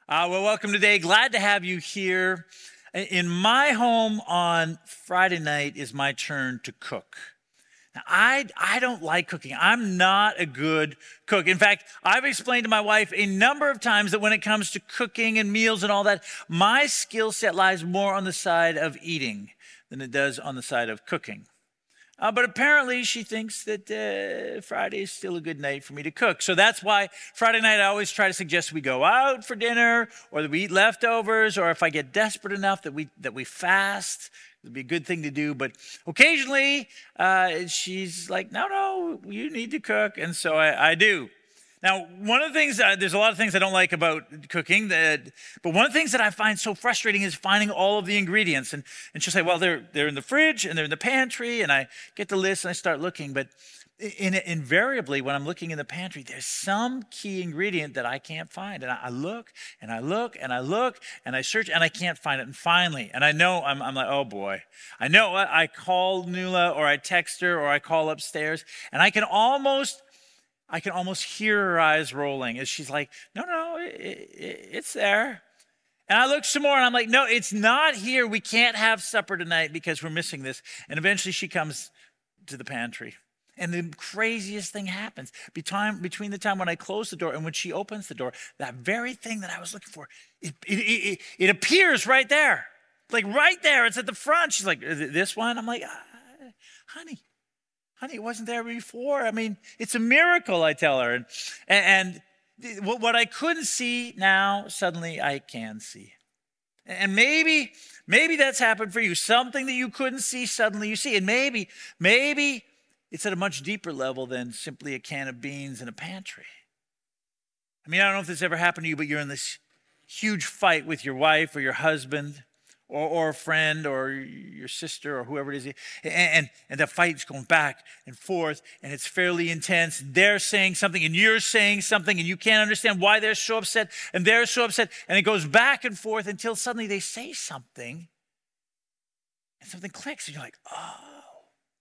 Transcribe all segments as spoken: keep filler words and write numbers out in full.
Uh, well, welcome today. Glad to have you here. In my home on Friday night is my turn to cook. Now, I, I don't like cooking. I'm not a good cook. In fact, I've explained to my wife a number of times that when it comes to cooking and meals and all that, my skill set lies more on the side of eating than it does on the side of cooking. Uh, but apparently she thinks that uh, Friday is still a good night for me to cook. So that's why Friday night I always try to suggest we go out for dinner or that we eat leftovers, or if I get desperate enough that we that we fast. It'd be a good thing to do. But occasionally uh, she's like, no, no, you need to cook. And so I, I do. Now, one of the things, uh, there's a lot of things I don't like about cooking, that, but one of the things that I find so frustrating is finding all of the ingredients. And, and she'll say, well, they're, they're in the fridge and they're in the pantry, and I get the list and I start looking. But in, invariably, when I'm looking in the pantry, there's some key ingredient that I can't find. And I, I look and I look and I look and I search and I can't find it. And finally, and I know, I'm, I'm like, oh boy, I know what, I call Nuala or I text her or I call upstairs, and I can almost I can almost hear her eyes rolling as she's like, no, no, it, it, it's there. And I look some more and I'm like, no, it's not here. We can't have supper tonight because we're missing this. And eventually she comes to the pantry. And the craziest thing happens. Between, between the time when I close the door and when she opens the door, that very thing that I was looking for, it, it, it, it appears right there. Like right there. It's at the front. She's like, this one? I'm like, ah, honey. Honey, it wasn't there before. I mean, it's a miracle, I tell her. And, and what I couldn't see now, suddenly I can see. And maybe, maybe that's happened for you. Something that you couldn't see, suddenly you see. And maybe, maybe it's at a much deeper level than simply a can of beans in a pantry. I mean, I don't know if this ever happened to you, but you're in this huge fight with your wife or your husband, Or, or a friend or your sister or whoever it is. And, and, and the fight's going back and forth and it's fairly intense. They're saying something and you're saying something and you can't understand why they're so upset and they're so upset. And it goes back and forth until suddenly they say something and something clicks and you're like, oh,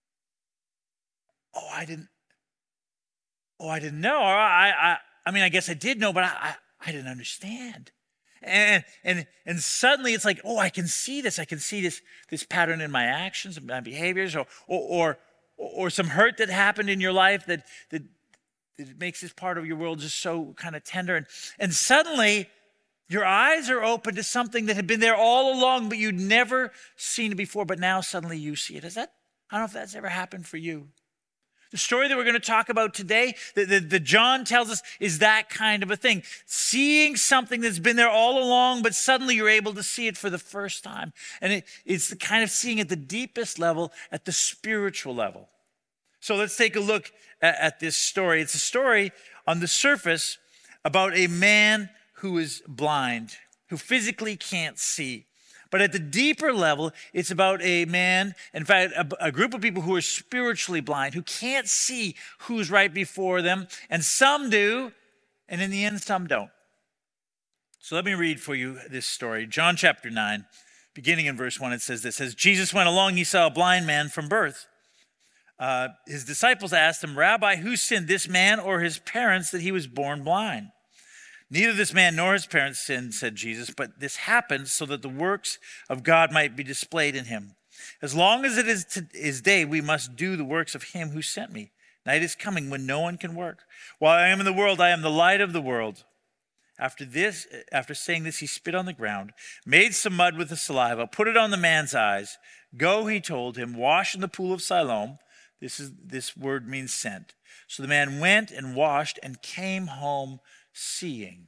oh, I didn't, oh, I didn't know. Or I, I, I mean, I guess I did know, but I, I, I didn't understand. And, and and suddenly it's like, oh, I can see this. I can see this this pattern in my actions and my behaviors, or or or, or some hurt that happened in your life that, that that makes this part of your world just so kind of tender. And, and suddenly your eyes are open to something that had been there all along, but you'd never seen it before. But now suddenly you see it. Is that? I don't know if that's ever happened for you. The story that we're going to talk about today, that, that, that John tells us, is that kind of a thing. Seeing something that's been there all along, but suddenly you're able to see it for the first time. And it, it's the kind of seeing at the deepest level, at the spiritual level. So let's take a look at, at this story. It's a story on the surface about a man who is blind, who physically can't see. But at the deeper level, it's about a man, in fact, a, a group of people who are spiritually blind, who can't see who's right before them. And some do, and in the end, some don't. So let me read for you this story. John chapter nine, beginning in verse one, it says this. As Jesus went along, he saw a blind man from birth. Uh, his disciples asked him, Rabbi, who sinned, this man or his parents, that he was born blind? Neither this man nor his parents sinned, said Jesus, but this happened so that the works of God might be displayed in him. As long as it is, to, is day, we must do the works of him who sent me. Night is coming when no one can work. While I am in the world, I am the light of the world. After this, after saying this, he spit on the ground, made some mud with the saliva, put it on the man's eyes. Go, he told him, wash in the pool of Siloam. This is this word means sent. So the man went and washed and came home seeing.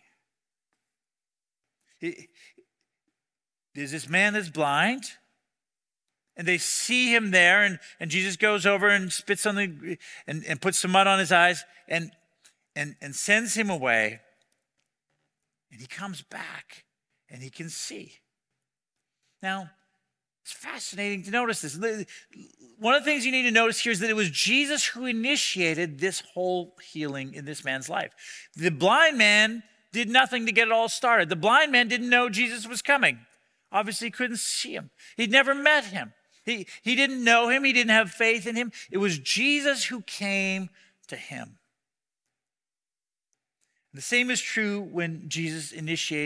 There's this man that's blind, and they see him there, and, and Jesus goes over and spits on the and, and puts some mud on his eyes and and and sends him away. And he comes back and he can see. Now, it's fascinating to notice this. One of the things you need to notice here is that it was Jesus who initiated this whole healing in this man's life. The blind man did nothing to get it all started. The blind man didn't know Jesus was coming. Obviously, he couldn't see him. He'd never met him. He, he didn't know him. He didn't have faith in him. It was Jesus who came to him. The same is true when Jesus initiates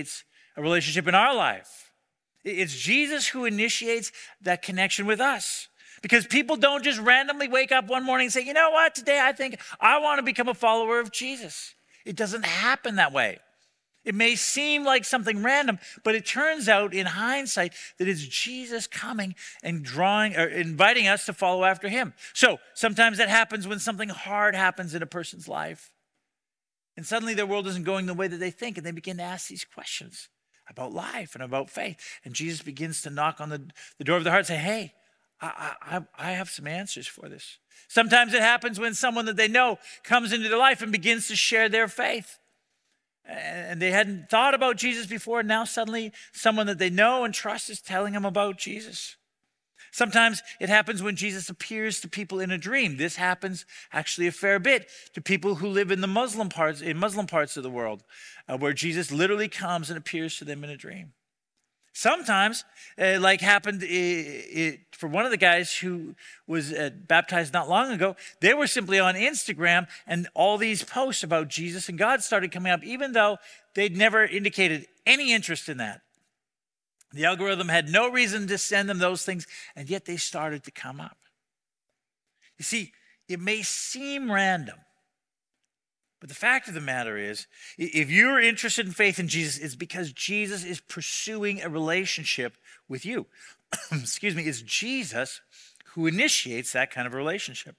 a relationship in our life. It's Jesus who initiates that connection with us. Because people don't just randomly wake up one morning and say, you know what, today I think I want to become a follower of Jesus. It doesn't happen that way. It may seem like something random, but it turns out in hindsight that it's Jesus coming and drawing or inviting us to follow after him. So sometimes that happens when something hard happens in a person's life. And suddenly their world isn't going the way that they think, and they begin to ask these questions about life and about faith. And Jesus begins to knock on the, the door of their heart and say, hey, I, I, I have some answers for this. Sometimes it happens when someone that they know comes into their life and begins to share their faith. And they hadn't thought about Jesus before, and now suddenly someone that they know and trust is telling them about Jesus. Sometimes it happens when Jesus appears to people in a dream. This happens actually a fair bit to people who live in the Muslim parts, in Muslim parts of the world, uh, where Jesus literally comes and appears to them in a dream. Sometimes, uh, like happened it, it, for one of the guys who was uh, baptized not long ago, they were simply on Instagram, and all these posts about Jesus and God started coming up, even though they'd never indicated any interest in that. The algorithm had no reason to send them those things, and yet they started to come up. You see, it may seem random, but the fact of the matter is, if you're interested in faith in Jesus, it's because Jesus is pursuing a relationship with you. Excuse me, it's Jesus who initiates that kind of relationship.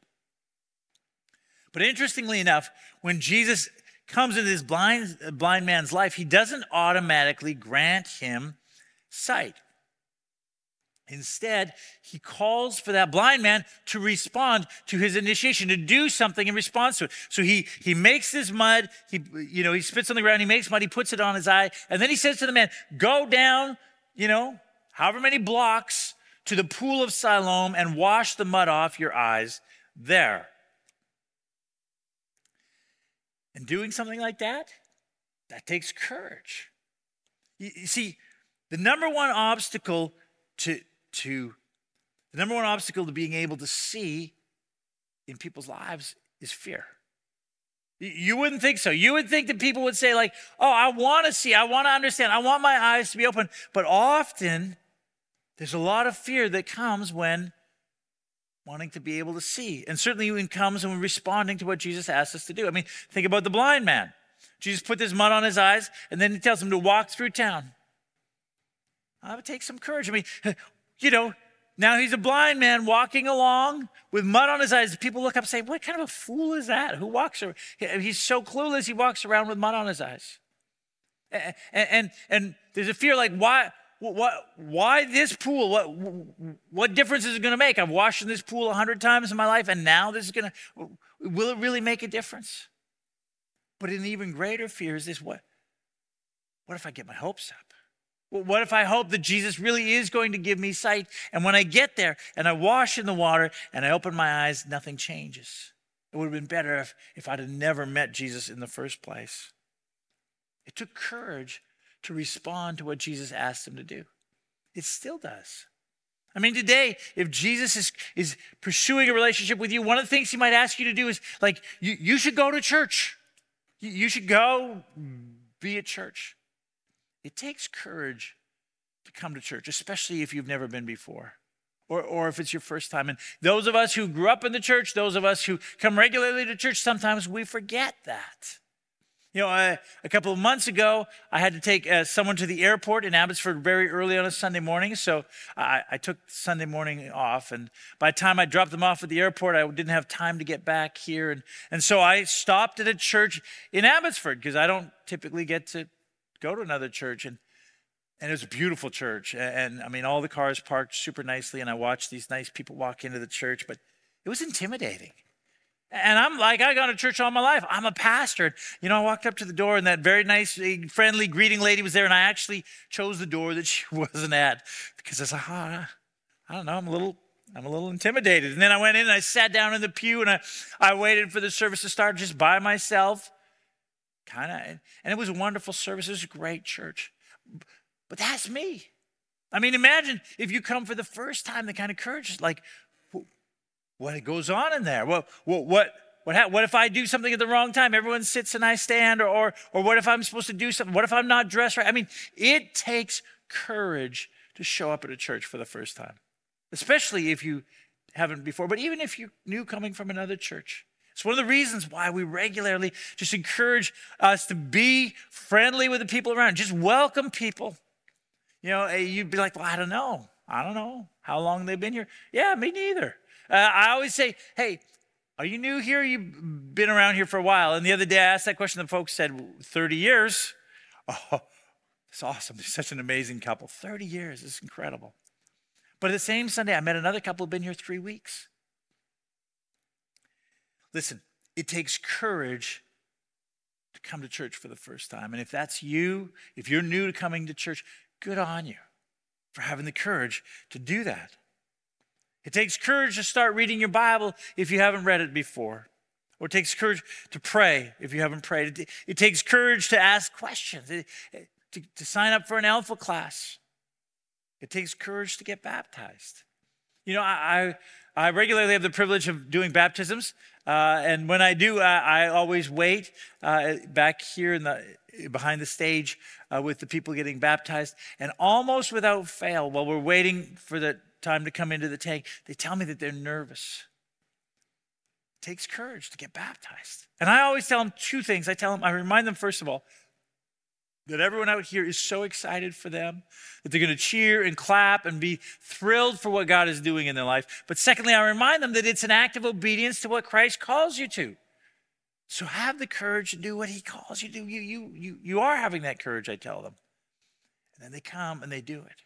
But interestingly enough, when Jesus comes into this blind, blind man's life, he doesn't automatically grant him sight. Instead, he calls for that blind man to respond to his initiation, to do something in response to it. So he, he makes this mud, he, you know, he spits on the ground, he makes mud, he puts it on his eye, and then he says to the man, go down, you know, however many blocks to the pool of Siloam and wash the mud off your eyes there. And doing something like that, that takes courage. You, you see, the number one obstacle to To the number one obstacle to being able to see in people's lives is fear. You wouldn't think so. You would think that people would say like, oh, I want to see, I want to understand, I want my eyes to be open. But often there's a lot of fear that comes when wanting to be able to see. And certainly when it comes when responding to what Jesus asked us to do. I mean, think about the blind man. Jesus put this mud on his eyes, and then he tells him to walk through town. I would take some courage. I mean, you know, now he's a blind man walking along with mud on his eyes. People look up and say, what kind of a fool is that? Who walks around? He's so clueless, he walks around with mud on his eyes. And, and, and there's a fear like, why, what, why this pool? What, what difference is it going to make? I've washed in this pool a hundred times in my life, and now this is going to, will it really make a difference? But an even greater fear is this, what, what if I get my hopes up? Well, what if I hope that Jesus really is going to give me sight, and when I get there and I wash in the water and I open my eyes, nothing changes? It would have been better if, if I'd have never met Jesus in the first place. It took courage to respond to what Jesus asked him to do. It still does. I mean, today, if Jesus is, is pursuing a relationship with you, one of the things he might ask you to do is, like, you, you should go to church. You, you should go be at church. It takes courage to come to church, especially if you've never been before, or, or if it's your first time. And those of us who grew up in the church, those of us who come regularly to church, sometimes we forget that. You know, I, a couple of months ago, I had to take uh, someone to the airport in Abbotsford very early on a Sunday morning, so I, I took Sunday morning off, and by the time I dropped them off at the airport, I didn't have time to get back here, and, and so I stopped at a church in Abbotsford, because I don't typically get to go to another church, and and it was a beautiful church, and, and I mean, all the cars parked super nicely, and I watched these nice people walk into the church, but it was intimidating. And I'm like, I gone to church all my life. I'm a pastor. You know, I walked up to the door, and that very nice, friendly greeting lady was there, and I actually chose the door that she wasn't at, because I was like, oh, I don't know, I'm a little, I'm a little intimidated. And then I went in and I sat down in the pew, and I, I waited for the service to start just by myself. Kind of, and it was a wonderful service. It was a great church. But that's me. I mean, imagine if you come for the first time, the kind of courage, like, what goes on in there? What, what, what, what, ha- what if I do something at the wrong time? Everyone sits and I stand, or, or, or what if I'm supposed to do something? What if I'm not dressed right? I mean, it takes courage to show up at a church for the first time, especially if you haven't before, but even if you're new coming from another church. It's one of the reasons why we regularly just encourage us to be friendly with the people around. Just welcome people. You know, you'd be like, well, I don't know. I don't know how long they've been here. Yeah, me neither. Uh, I always say, hey, are you new here? You've been around here for a while. And the other day I asked that question, the folks said, thirty years. Oh, it's awesome. They're such an amazing couple. thirty years, it's incredible. But the same Sunday, I met another couple who've been here three weeks. Listen, it takes courage to come to church for the first time. And if that's you, if you're new to coming to church, good on you for having the courage to do that. It takes courage to start reading your Bible if you haven't read it before. Or it takes courage to pray if you haven't prayed. It, it takes courage to ask questions, it, to, to sign up for an Alpha class. It takes courage to get baptized. You know, I, I, I regularly have the privilege of doing baptisms. Uh, and when I do, I, I always wait uh, back here in the behind the stage uh, with the people getting baptized. And almost without fail, while we're waiting for the time to come into the tank, they tell me that they're nervous. It takes courage to get baptized. And I always tell them two things. I tell them, I remind them, first of all, that everyone out here is so excited for them, that they're going to cheer and clap and be thrilled for what God is doing in their life. But secondly, I remind them that it's an act of obedience to what Christ calls you to. So have the courage to do what he calls you to do. You, you, you, you are having that courage, I tell them. And then they come and they do it.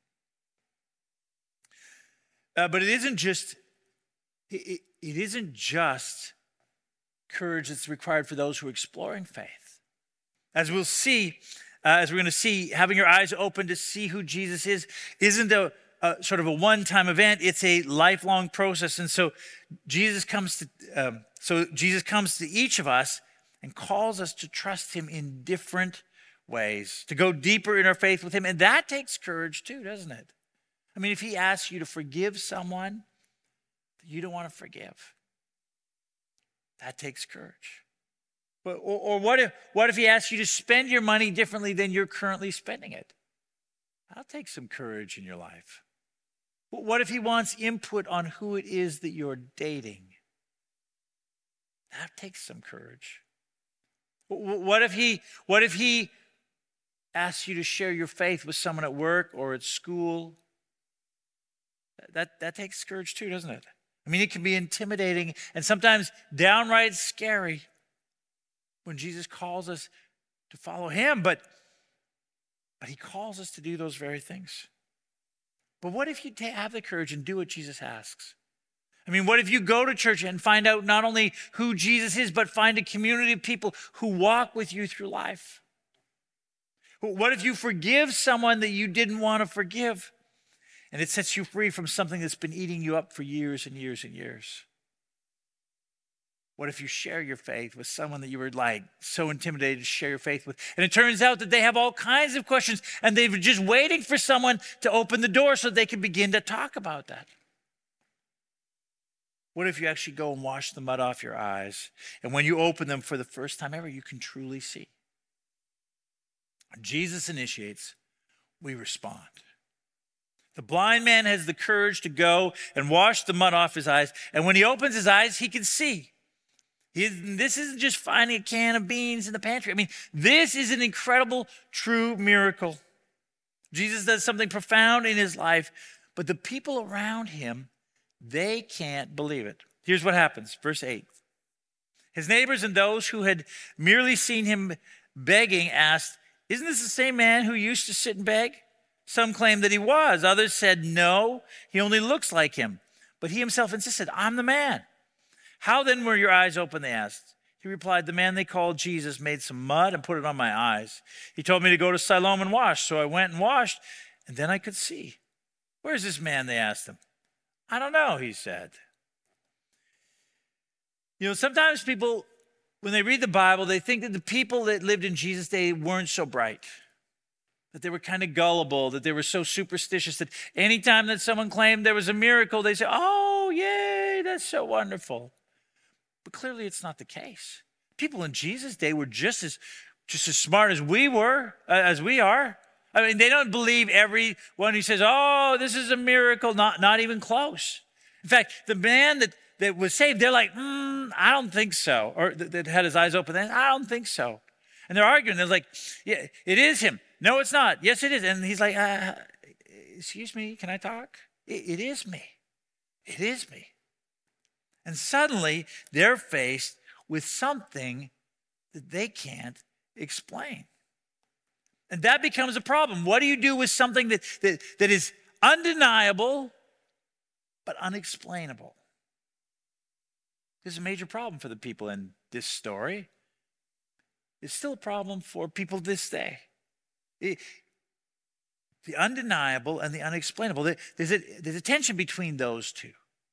Uh, but it isn't just, it, it isn't just courage that's required for those who are exploring faith. As we'll see, uh, as we're going to see, having your eyes open to see who Jesus is isn't a, a sort of a one-time event. It's a lifelong process. And so Jesus comes to, um, so Jesus comes to each of us and calls us to trust him in different ways, to go deeper in our faith with him. And that takes courage too, doesn't it? I mean, if he asks you to forgive someone that you don't want to forgive, that takes courage. Or, or what if what if he asks you to spend your money differently than you're currently spending it? That'll take some courage in your life. What if he wants input on who it is that you're dating? That takes some courage. What if he what if he asks you to share your faith with someone at work or at school? That that takes courage too, doesn't it? I mean, it can be intimidating and sometimes downright scary when Jesus calls us to follow him, but, but he calls us to do those very things. But what if you have the courage and do what Jesus asks? I mean, what if you go to church and find out not only who Jesus is, but find a community of people who walk with you through life? What if you forgive someone that you didn't want to forgive, and it sets you free from something that's been eating you up for years and years and years? What if you share your faith with someone that you were like so intimidated to share your faith with? And it turns out that they have all kinds of questions and they're just waiting for someone to open the door so they can begin to talk about that. What if you actually go and wash the mud off your eyes? And when you open them for the first time ever, you can truly see. When Jesus initiates, we respond. The blind man has the courage to go and wash the mud off his eyes. And when he opens his eyes, he can see. He, this isn't just finding a can of beans in the pantry. I mean, this is an incredible, true miracle. Jesus does something profound in his life, but the people around him, they can't believe it. Here's what happens, verse eight. His neighbors and those who had merely seen him begging asked, "Isn't this the same man who used to sit and beg?" Some claimed that he was. Others said, "No, he only looks like him." But he himself insisted, "I'm the man." "How then were your eyes open?" they asked. He replied, "The man they called Jesus made some mud and put it on my eyes. He told me to go to Siloam and wash, so I went and washed, and then I could see." "Where's this man?" they asked him. "I don't know," he said. You know, sometimes people, when they read the Bible, they think that the people that lived in Jesus' day weren't so bright, that they were kind of gullible, that they were so superstitious that anytime that someone claimed there was a miracle, they say, "Oh, yay, that's so wonderful." But clearly it's not the case. People in Jesus' day were just as just as smart as we were, uh, as we are. I mean, they don't believe everyone who says, oh, this is a miracle, not, not even close. In fact, the man that, that was saved, they're like, mm, I don't think so. Or that, that had his eyes open, then, I don't think so. And they're arguing. They're like, yeah, it is him. No, it's not. Yes, it is. And he's like, uh, excuse me, can I talk? It, it is me. It is me. And suddenly they're faced with something that they can't explain. And that becomes a problem. What do you do with something that, that, that is undeniable but unexplainable? This is a major problem for the people in this story. It's still a problem for people this day. It, the undeniable and the unexplainable. There's a, there's a tension between those two.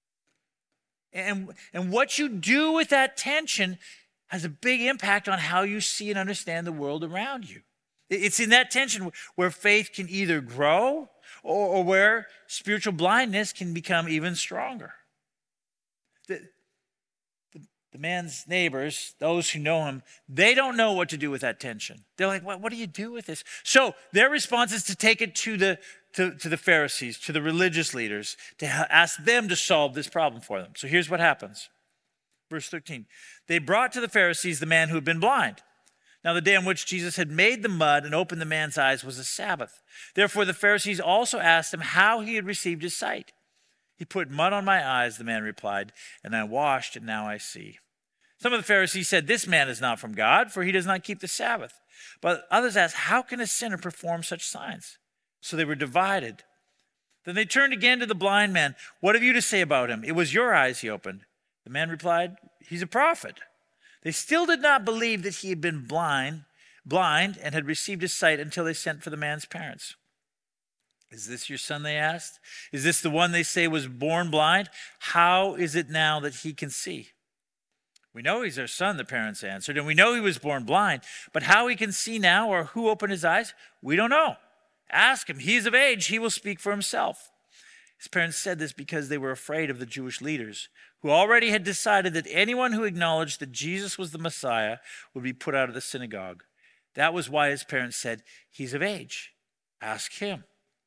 And, and what you do with that tension has a big impact on how you see and understand the world around you. It's in that tension where faith can either grow or, or where spiritual blindness can become even stronger. The, the, the man's neighbors, those who know him, they don't know what to do with that tension. They're like, what, what do you do with this? So their response is to take it to the, to, to the Pharisees, to the religious leaders, to ha- ask them to solve this problem for them. So here's what happens. Verse thirteen, they brought to the Pharisees the man who had been blind. Now, the day on which Jesus had made the mud and opened the man's eyes was a Sabbath. Therefore, the Pharisees also asked him how he had received his sight. He put mud on my eyes, the man replied, and I washed, and now I see. Some of the Pharisees said, this man is not from God, for he does not keep the Sabbath. But others asked, how can a sinner perform such signs? So they were divided. Then they turned again to the blind man. What have you to say about him? It was your eyes he opened. The man replied, he's a prophet. They still did not believe that he had been blind, blind and had received his sight until they sent for the man's parents. Is this your son, they asked? Is this the one they say was born blind? How is it now that he can see? We know he's our son, the parents answered, and we know he was born blind. But how he can see now or who opened his eyes, we don't know. Ask him. He is of age. He will speak for himself. His parents said this because they were afraid of the Jewish leaders, who already had decided that anyone who acknowledged that Jesus was the Messiah would be put out of the synagogue. That was why his parents said, he's of age. Ask him.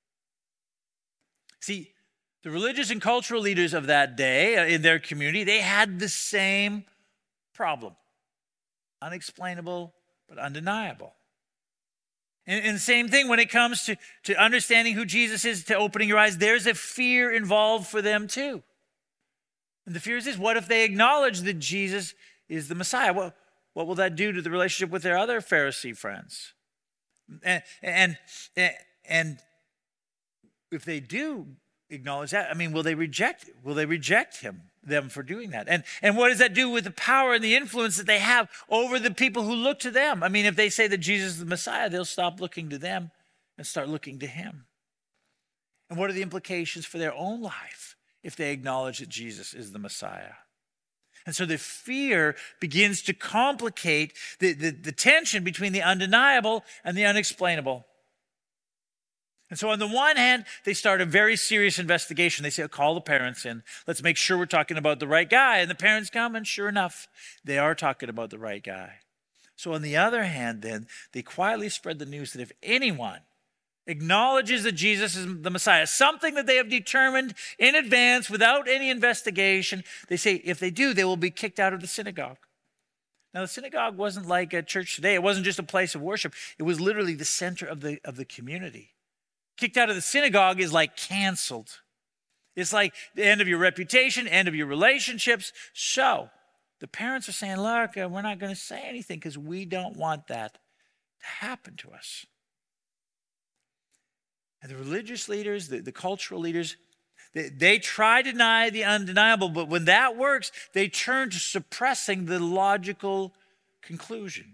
See, the religious and cultural leaders of that day in their community, they had the same problem. Unexplainable, but undeniable. And, and the same thing when it comes to, to understanding who Jesus is, to opening your eyes, there's a fear involved for them too. And the fear is this: what if they acknowledge that Jesus is the Messiah? What, what will that do to the relationship with their other Pharisee friends? And, and, and if they do acknowledge that, I mean, will they reject, will they reject him, them for doing that? And, and what does that do with the power and the influence that they have over the people who look to them? I mean, if they say that Jesus is the Messiah, they'll stop looking to them and start looking to him. And what are the implications for their own life if they acknowledge that Jesus is the Messiah? And so the fear begins to complicate the, the, the tension between the undeniable and the unexplainable. And so on the one hand, they start a very serious investigation. They say, oh, call the parents in. Let's make sure we're talking about the right guy. And the parents come, and sure enough, they are talking about the right guy. So on the other hand, then, they quietly spread the news that if anyone acknowledges that Jesus is the Messiah, something that they have determined in advance without any investigation, they say if they do, they will be kicked out of the synagogue. Now, the synagogue wasn't like a church today. It wasn't just a place of worship. It was literally the center of the, of the community. Kicked out of the synagogue is like canceled. It's like the end of your reputation, end of your relationships. So the parents are saying, look, uh, we're not going to say anything because we don't want that to happen to us. And the religious leaders, the, the cultural leaders, they, they try to deny the undeniable, but when that works, they turn to suppressing the logical conclusion.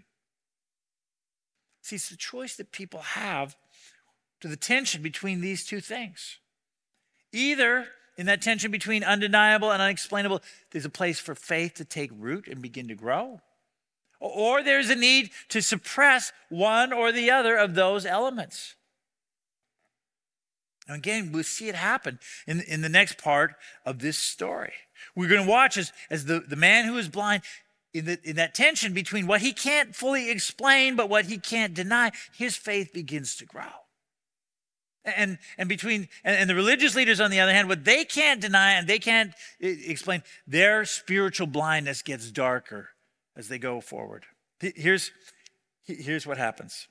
See, it's the choice that people have to the tension between these two things. Either in that tension between undeniable and unexplainable, there's a place for faith to take root and begin to grow. Or there's a need to suppress one or the other of those elements. And again, we'll see it happen in, in the next part of this story. We're going to watch as, as the, the man who is blind, in, the, in that tension between what he can't fully explain but what he can't deny, his faith begins to grow. And, and between and, and the religious leaders, on the other hand, what they can't deny and they can't explain, their spiritual blindness gets darker as they go forward. Here's, here's what happens.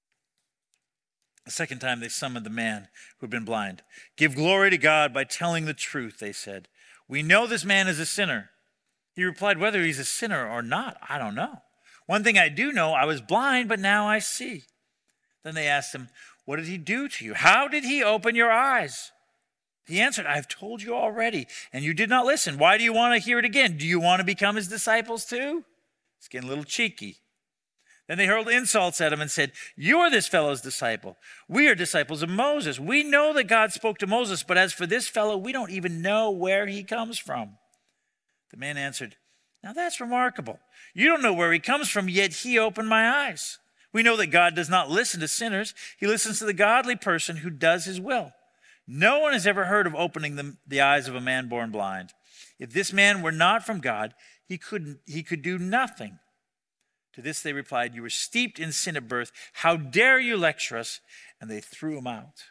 The second time they summoned the man who had been blind. Give glory to God by telling the truth, they said. We know this man is a sinner. He replied, whether he's a sinner or not, I don't know. One thing I do know, I was blind, but now I see. Then they asked him, what did he do to you? How did he open your eyes? He answered, I've told you already, and you did not listen. Why do you want to hear it again? Do you want to become his disciples too? It's getting a little cheeky. Then they hurled insults at him and said, you're this fellow's disciple. We are disciples of Moses. We know that God spoke to Moses, but as for this fellow, we don't even know where he comes from. The man answered, now that's remarkable. You don't know where he comes from, yet he opened my eyes. We know that God does not listen to sinners. He listens to the godly person who does his will. No one has ever heard of opening the, the eyes of a man born blind. If this man were not from God, he couldn't, he could do nothing. To this they replied, you were steeped in sin at birth. How dare you lecture us? And they threw him out.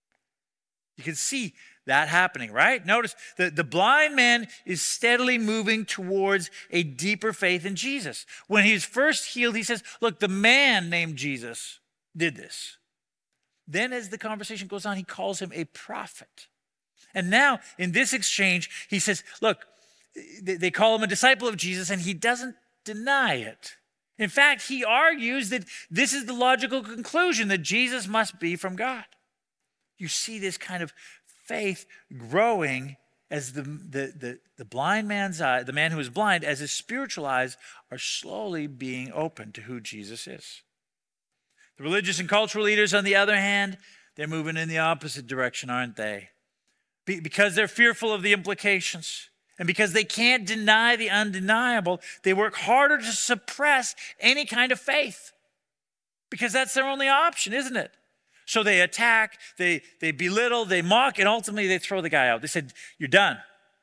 You can see that happening, right? Notice the, the blind man is steadily moving towards a deeper faith in Jesus. When he's first healed, he says, look, the man named Jesus did this. Then as the conversation goes on, he calls him a prophet. And now in this exchange, he says, look, they call him a disciple of Jesus, and he doesn't deny it. In fact, he argues that this is the logical conclusion, that Jesus must be from God. You see this kind of faith growing as the, the, the, the blind man's eye, the man who is blind, as his spiritual eyes are slowly being opened to who Jesus is. The religious and cultural leaders, on the other hand, they're moving in the opposite direction, aren't they? Be, because they're fearful of the implications. And because they can't deny the undeniable, they work harder to suppress any kind of faith. Because that's their only option, isn't it? So they attack, they, they belittle, they mock, and ultimately they throw the guy out. They said, you're done.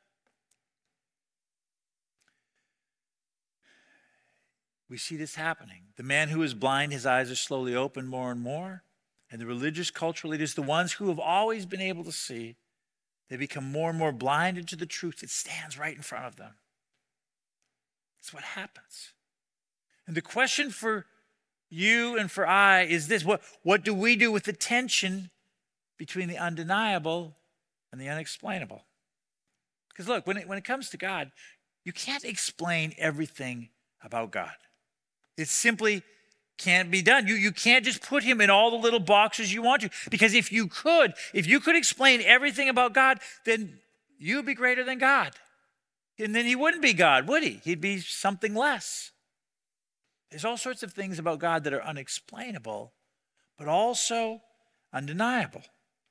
We see this happening. The man who is blind, his eyes are slowly opened more and more. And the religious cultural leaders, the ones who have always been able to see, they become more and more blinded to the truth that stands right in front of them. That's what happens. And the question for you and for I is this: what, what do we do with the tension between the undeniable and the unexplainable? Because look, when it, when it comes to God, you can't explain everything about God. It simply can't be done. You, you can't just put him in all the little boxes you want to. Because if you could, if you could explain everything about God, then you would be greater than God. And then he wouldn't be God, would he? He'd be something less. There's all sorts of things about God that are unexplainable, but also undeniable.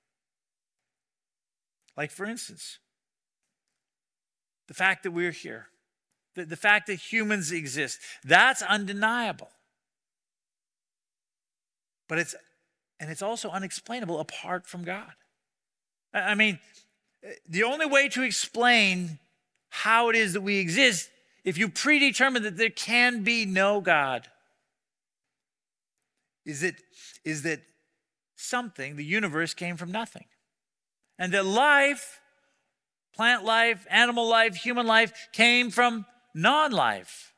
Like, for instance, the fact that we're here, the, the fact that humans exist, that's undeniable. But it's, and it's also unexplainable apart from God. I mean, the only way to explain how it is that we exist, if you predetermine that there can be no God, is that, is that something, the universe, came from nothing. And that life, plant life, animal life, human life, came from non-life.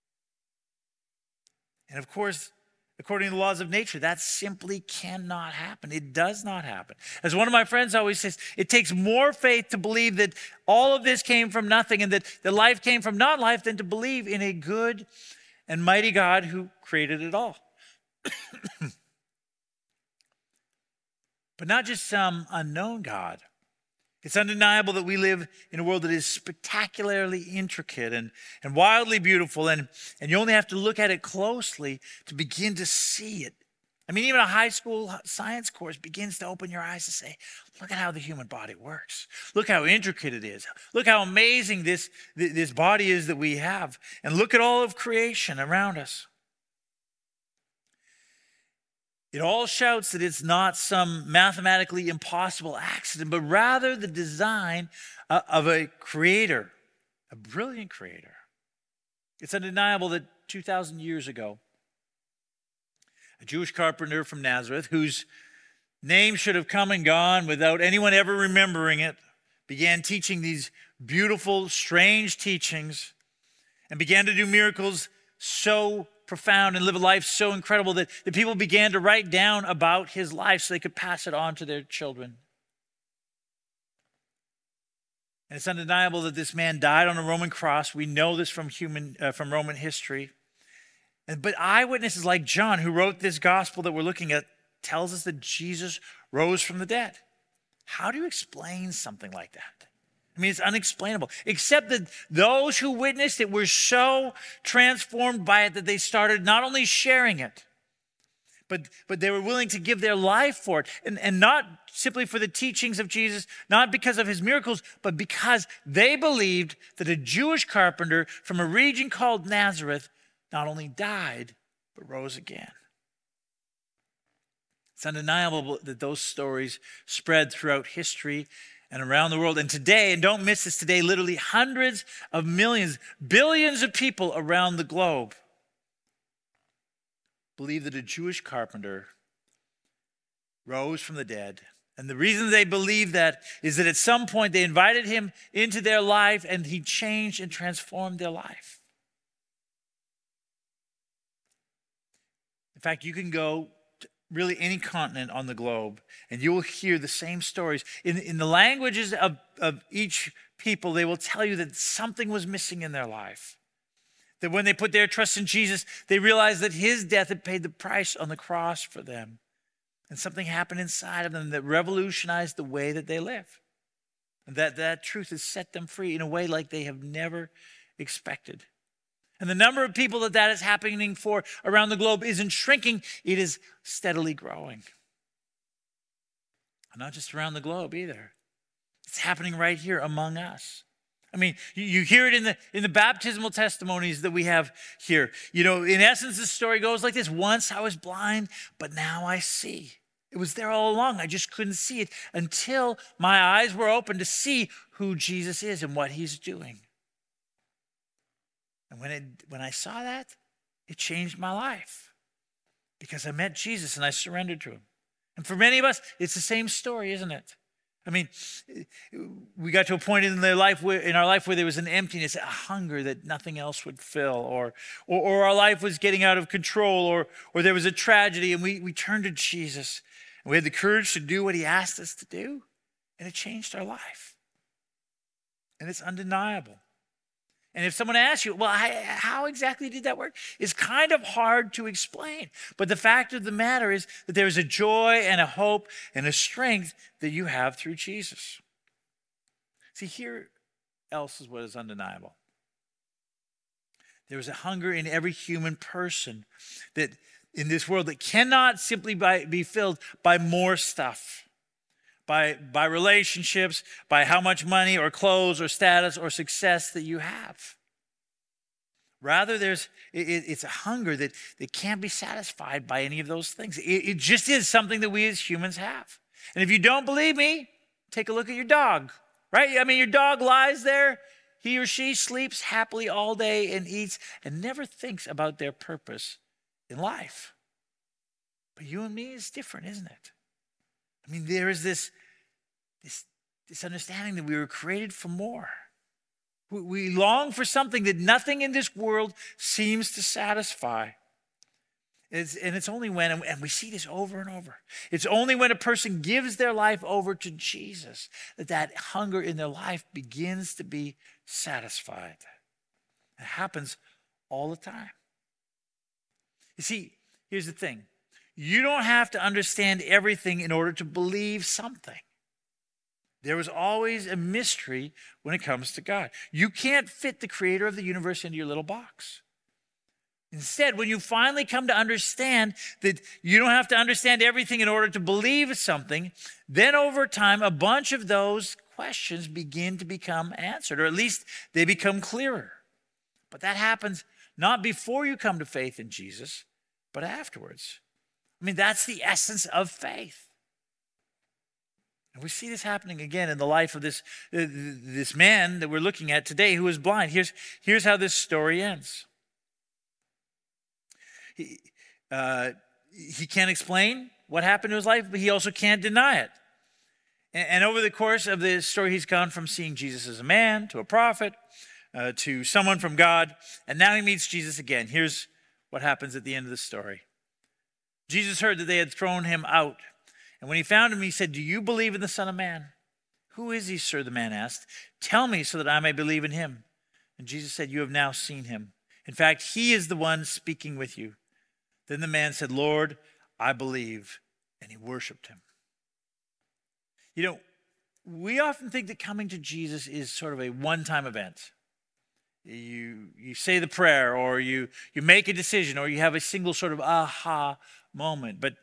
And of course, according to the laws of nature, that simply cannot happen. It does not happen. As one of my friends always says, it takes more faith to believe that all of this came from nothing and that the life came from non-life than to believe in a good and mighty God who created it all. But not just some unknown God. It's undeniable that we live in a world that is spectacularly intricate and, and wildly beautiful, and, and you only have to look at it closely to begin to see it. I mean, even a high school science course begins to open your eyes to say, look at how the human body works. Look how intricate it is. Look how amazing this, this body is that we have. And look at all of creation around us. It all shouts that it's not some mathematically impossible accident, but rather the design uh, of a creator a brilliant creator. It's undeniable that two thousand years ago, a Jewish carpenter from Nazareth, whose name should have come and gone without anyone ever remembering it, began teaching these beautiful, strange teachings and began to do miracles so profound and live a life so incredible that the people began to write down about his life so they could pass it on to their children. And it's undeniable that this man died on a Roman cross. We know this from human, uh, from Roman history. And, but eyewitnesses like John, who wrote this gospel that we're looking at, tells us that Jesus rose from the dead. How do you explain something like that? I mean, it's unexplainable, except that those who witnessed it were so transformed by it that they started not only sharing it, but, but they were willing to give their life for it. And, and not simply for the teachings of Jesus, not because of his miracles, but because they believed that a Jewish carpenter from a region called Nazareth not only died, but rose again. It's undeniable that those stories spread throughout history and around the world. And today, and don't miss this today, literally hundreds of millions, billions of people around the globe believe that a Jewish carpenter rose from the dead. And the reason they believe that is that at some point they invited him into their life and he changed and transformed their life. In fact, you can go really any continent on the globe, and you will hear the same stories. In, in the languages of, of each people, they will tell you that something was missing in their life. That when they put their trust in Jesus, they realized that his death had paid the price on the cross for them. And something happened inside of them that revolutionized the way that they live. And that, that truth has set them free in a way like they have never expected. And the number of people that that is happening for around the globe isn't shrinking, it is steadily growing. And not just around the globe either. It's happening right here among us. I mean, you, you hear it in the in the baptismal testimonies that we have here. You know, in essence, the story goes like this. Once I was blind, but now I see. It was there all along. I just couldn't see it until my eyes were open to see who Jesus is and what he's doing. And when it when I saw that, it changed my life because I met Jesus and I surrendered to him. And for many of us, it's the same story, isn't it? I mean, we got to a point in their life where, in our life where there was an emptiness, a hunger that nothing else would fill, or, or, or our life was getting out of control, or, or there was a tragedy, and we, we turned to Jesus. And we had the courage to do what he asked us to do, and it changed our life. And it's undeniable. And if someone asks you, well, I, how exactly did that work? It's kind of hard to explain. But the fact of the matter is that there is a joy and a hope and a strength that you have through Jesus. See, here else is what is undeniable. There is a hunger in every human person that in this world that cannot simply by, be filled by more stuff. By, by relationships, by how much money or clothes or status or success that you have. Rather, there's it, it's a hunger that, that can't be satisfied by any of those things. It, it just is something that we as humans have. And if you don't believe me, take a look at your dog, right? I mean, your dog lies there. He or she sleeps happily all day and eats and never thinks about their purpose in life. But you and me is different, isn't it? I mean, there is this, this, this understanding that we were created for more. We, we long for something that nothing in this world seems to satisfy. It's, and it's only when, and we see this over and over, it's only when a person gives their life over to Jesus that that hunger in their life begins to be satisfied. It happens all the time. You see, here's the thing. You don't have to understand everything in order to believe something. There is always a mystery when it comes to God. You can't fit the creator of the universe into your little box. Instead, when you finally come to understand that you don't have to understand everything in order to believe something, then over time, a bunch of those questions begin to become answered, or at least they become clearer. But that happens not before you come to faith in Jesus, but afterwards. I mean, that's the essence of faith. And we see this happening again in the life of this, uh, this man that we're looking at today who is blind. Here's, here's how this story ends. He, uh, he can't explain what happened to his life, but he also can't deny it. And, and over the course of this story, he's gone from seeing Jesus as a man to a prophet uh, to someone from God, and now he meets Jesus again. Here's what happens at the end of the story. Jesus heard that they had thrown him out. And when he found him, he said, "Do you believe in the Son of Man?" "Who is he, sir?" the man asked. "Tell me so that I may believe in him." And Jesus said, "You have now seen him. In fact, he is the one speaking with you." Then the man said, "Lord, I believe." And he worshiped him. You know, we often think that coming to Jesus is sort of a one-time event. You, you say the prayer, or you, you make a decision, or you have a single sort of aha moment. But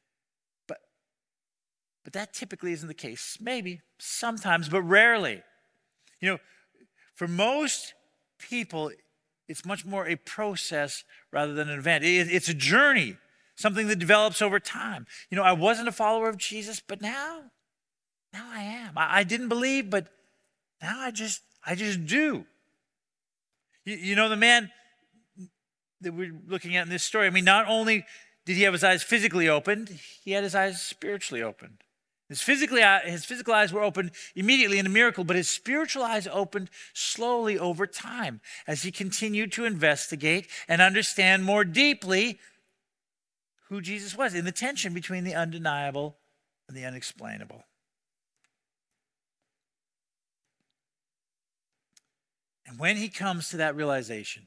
But that typically isn't the case. Maybe, sometimes, but rarely. You know, for most people, it's much more a process rather than an event. It's a journey, something that develops over time. You know, I wasn't a follower of Jesus, but now, now I am. I didn't believe, but now I just, I just do. You, you know, the man that we're looking at in this story, I mean, not only did he have his eyes physically opened, he had his eyes spiritually opened. His, physically, his physical eyes were opened immediately in a miracle, but his spiritual eyes opened slowly over time as he continued to investigate and understand more deeply who Jesus was in the tension between the undeniable and the unexplainable. And when he comes to that realization,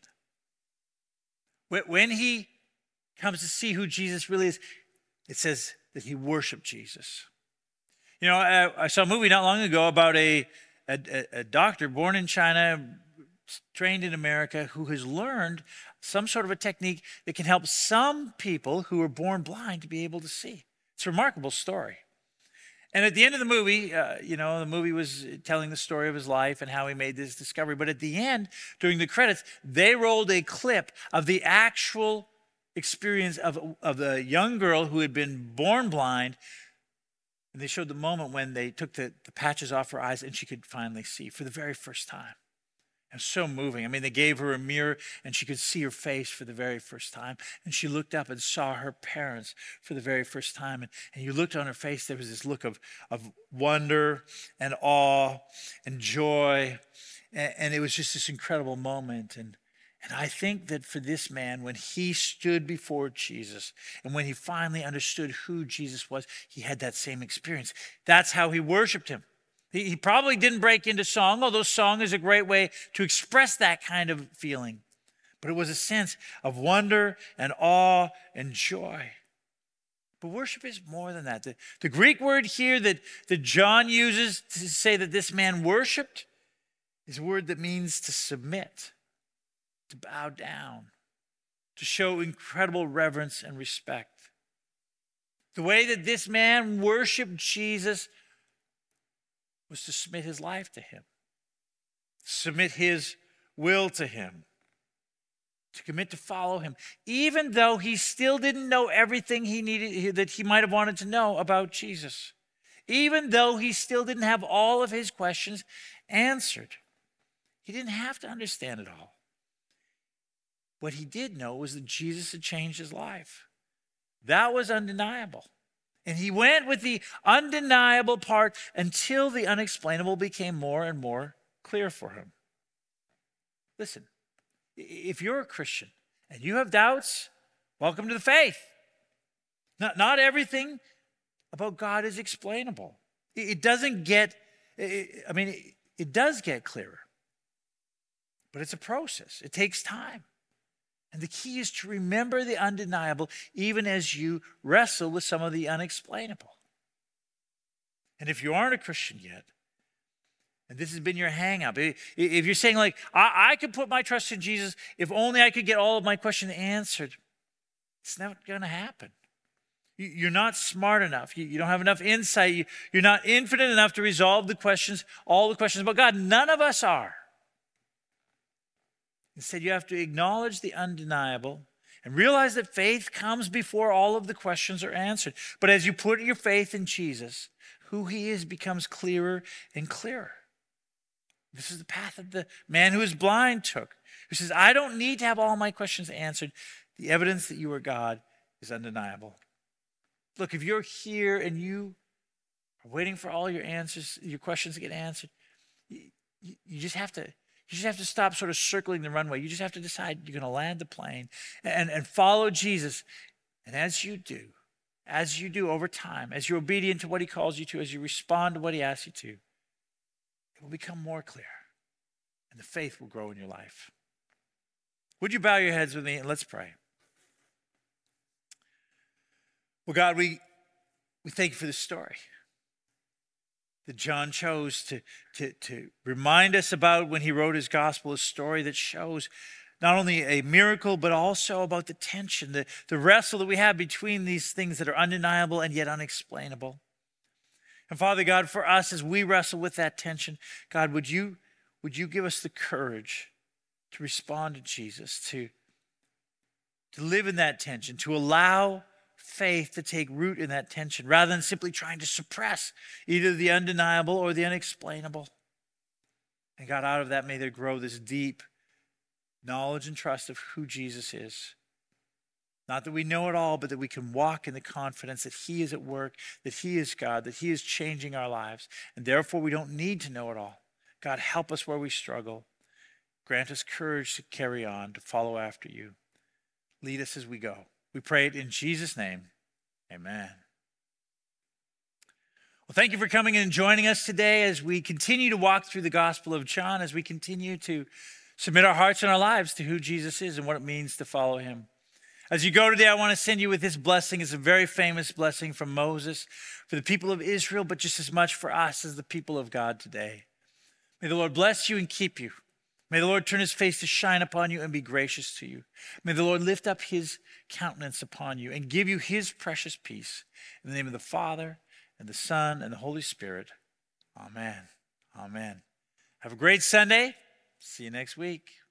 when he comes to see who Jesus really is, it says that he worshiped Jesus. You know, I, I saw a movie not long ago about a, a, a doctor born in China, trained in America, who has learned some sort of a technique that can help some people who are born blind to be able to see. It's a remarkable story. And at the end of the movie, uh, you know, the movie was telling the story of his life and how he made this discovery. But at the end, during the credits, they rolled a clip of the actual experience of, of the young girl who had been born blind. And they showed the moment when they took the, the patches off her eyes and she could finally see for the very first time. It was so moving. I mean, they gave her a mirror and she could see her face for the very first time. And she looked up and saw her parents for the very first time. And, and you looked on her face, there was this look of, of wonder and awe and joy. And, and it was just this incredible moment. And And I think that for this man, when he stood before Jesus and when he finally understood who Jesus was, he had that same experience. That's how he worshiped him. He, he probably didn't break into song, although song is a great way to express that kind of feeling. But it was a sense of wonder and awe and joy. But worship is more than that. The, the Greek word here that, that John uses to say that this man worshiped is a word that means to submit, to bow down, to show incredible reverence and respect. The way that this man worshiped Jesus was to submit his life to him, submit his will to him, to commit to follow him, even though he still didn't know everything he needed, that he might have wanted to know about Jesus, even though he still didn't have all of his questions answered. He didn't have to understand it all. What he did know was that Jesus had changed his life. That was undeniable. And he went with the undeniable part until the unexplainable became more and more clear for him. Listen, if you're a Christian and you have doubts, welcome to the faith. Not, not everything about God is explainable. It, it doesn't get, it, I mean, it, it does get clearer. But it's a process. It takes time. And the key is to remember the undeniable even as you wrestle with some of the unexplainable. And if you aren't a Christian yet, and this has been your hang up, if you're saying like, I, I could put my trust in Jesus if only I could get all of my questions answered, it's not going to happen. You're not smart enough. You don't have enough insight. You're not infinite enough to resolve the questions, all the questions about God. None of us are. Instead, you have to acknowledge the undeniable and realize that faith comes before all of the questions are answered. But as you put your faith in Jesus, who he is becomes clearer and clearer. This is the path that the man who is blind took, who says, I don't need to have all my questions answered. The evidence that you are God is undeniable. Look, if you're here and you are waiting for all your answers, your questions to get answered, you, you, you just have to you just have to stop sort of circling the runway. You just have to decide you're going to land the plane and, and follow Jesus. And as you do, as you do over time, as you're obedient to what he calls you to, as you respond to what he asks you to, it will become more clear and the faith will grow in your life. Would you bow your heads with me and let's pray. Well, God, we, we thank you for this story that John chose to, to, to remind us about when he wrote his gospel, a story that shows not only a miracle, but also about the tension, the, the wrestle that we have between these things that are undeniable and yet unexplainable. And Father God, for us, as we wrestle with that tension, God, would you, would you give us the courage to respond to Jesus, to, to live in that tension, to allow faith to take root in that tension, rather than simply trying to suppress either the undeniable or the unexplainable. And God, out of that, may there grow this deep knowledge and trust of who Jesus is. Not that we know it all, but that we can walk in the confidence that he is at work, that he is God, that he is changing our lives, and therefore we don't need to know it all. God, help us where we struggle. Grant us courage to carry on, to follow after you. Lead us as we go. We pray it in Jesus' name. Amen. Well, thank you for coming and joining us today as we continue to walk through the Gospel of John, as we continue to submit our hearts and our lives to who Jesus is and what it means to follow him. As you go today, I want to send you with this blessing. It's a very famous blessing from Moses for the people of Israel, but just as much for us as the people of God today. May the Lord bless you and keep you. May the Lord turn his face to shine upon you and be gracious to you. May the Lord lift up his countenance upon you and give you his precious peace. In the name of the Father, and the Son, and the Holy Spirit. Amen. Amen. Have a great Sunday. See you next week.